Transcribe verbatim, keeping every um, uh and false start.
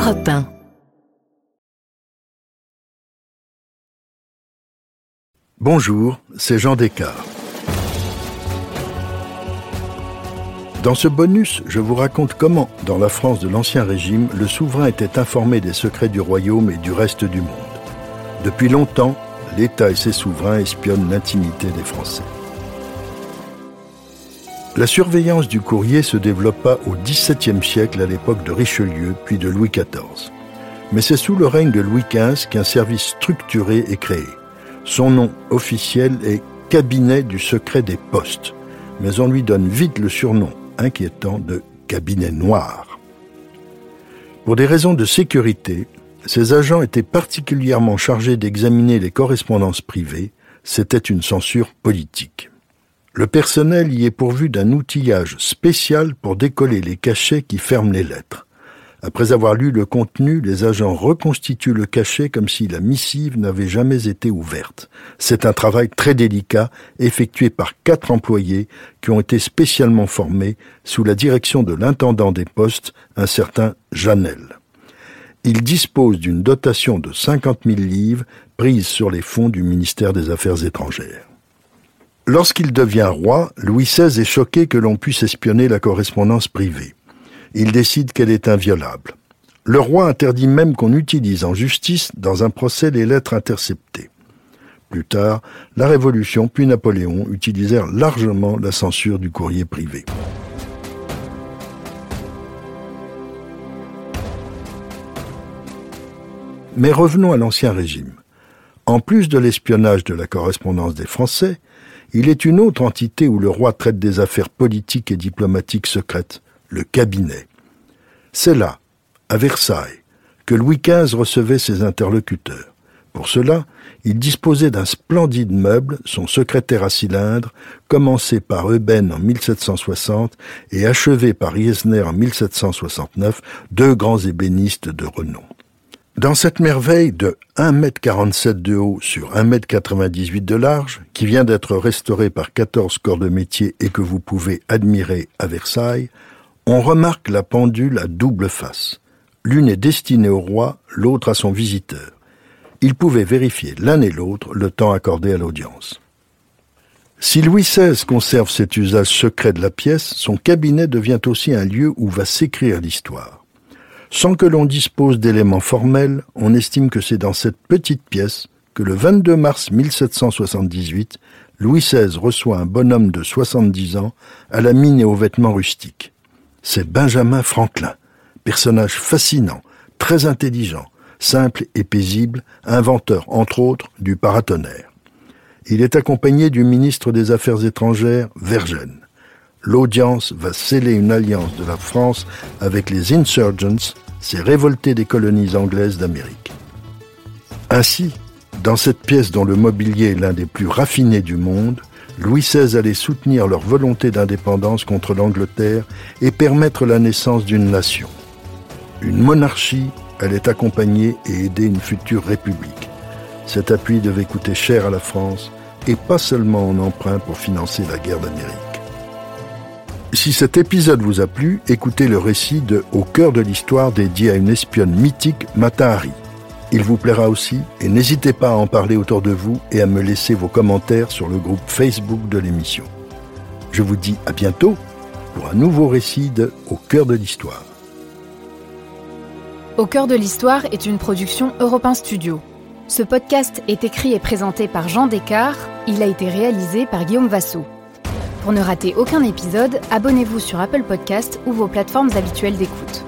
Europe un. Bonjour, c'est Jean Descartes. Dans ce bonus, je vous raconte comment, dans la France de l'Ancien Régime, le souverain était informé des secrets du royaume et du reste du monde. Depuis longtemps, l'État et ses souverains espionnent l'intimité des Français. La surveillance du courrier se développa au dix-septième siècle à l'époque de Richelieu, puis de Louis quatorze. Mais c'est sous le règne de Louis quinze qu'un service structuré est créé. Son nom officiel est « Cabinet du secret des postes », mais on lui donne vite le surnom inquiétant de « cabinet noir ». Pour des raisons de sécurité, ces agents étaient particulièrement chargés d'examiner les correspondances privées. C'était une censure politique. Le personnel y est pourvu d'un outillage spécial pour décoller les cachets qui ferment les lettres. Après avoir lu le contenu, les agents reconstituent le cachet comme si la missive n'avait jamais été ouverte. C'est un travail très délicat, effectué par quatre employés qui ont été spécialement formés sous la direction de l'intendant des postes, un certain Janel. Il dispose d'une dotation de cinquante mille livres prise sur les fonds du ministère des Affaires étrangères. Lorsqu'il devient roi, Louis seize est choqué que l'on puisse espionner la correspondance privée. Il décide qu'elle est inviolable. Le roi interdit même qu'on utilise en justice, dans un procès, les lettres interceptées. Plus tard, la Révolution puis Napoléon utilisèrent largement la censure du courrier privé. Mais revenons à l'Ancien Régime. En plus de l'espionnage de la correspondance des Français, il est une autre entité où le roi traite des affaires politiques et diplomatiques secrètes, le cabinet. C'est là, à Versailles, que Louis quinze recevait ses interlocuteurs. Pour cela, il disposait d'un splendide meuble, son secrétaire à cylindre, commencé par Euben en mille sept cent soixante et achevé par Eisner en mille sept cent soixante-neuf, deux grands ébénistes de renom. Dans cette merveille de un mètre quarante-sept de haut sur un mètre quatre-vingt-dix-huit de large, qui vient d'être restaurée par quatorze corps de métier et que vous pouvez admirer à Versailles, on remarque la pendule à double face. L'une est destinée au roi, l'autre à son visiteur. Ils pouvaient vérifier l'un et l'autre le temps accordé à l'audience. Si Louis seize conserve cet usage secret de la pièce, son cabinet devient aussi un lieu où va s'écrire l'histoire. Sans que l'on dispose d'éléments formels, on estime que c'est dans cette petite pièce que le vingt-deux mars mille sept cent soixante-dix-huit, Louis seize reçoit un bonhomme de soixante-dix ans à la mine et aux vêtements rustiques. C'est Benjamin Franklin, personnage fascinant, très intelligent, simple et paisible, inventeur, entre autres, du paratonnerre. Il est accompagné du ministre des Affaires étrangères, Vergennes. L'audience va sceller une alliance de la France avec les insurgents, ces révoltés des colonies anglaises d'Amérique. Ainsi, dans cette pièce dont le mobilier est l'un des plus raffinés du monde, Louis seize allait soutenir leur volonté d'indépendance contre l'Angleterre et permettre la naissance d'une nation. Une monarchie allait accompagner et aider une future république. Cet appui devait coûter cher à la France, et pas seulement en emprunt pour financer la guerre d'Amérique. Si cet épisode vous a plu, écoutez le récit de « Au cœur de l'histoire » dédié à une espionne mythique, Mata Hari. Il vous plaira aussi et n'hésitez pas à en parler autour de vous et à me laisser vos commentaires sur le groupe Facebook de l'émission. Je vous dis à bientôt pour un nouveau récit de « Au cœur de l'histoire ». Au cœur de l'histoire est une production Europe un Studio. Ce podcast est écrit et présenté par Jean Descartes. Il a été réalisé par Guillaume Vassaux. Pour ne rater aucun épisode, abonnez-vous sur Apple Podcasts ou vos plateformes habituelles d'écoute.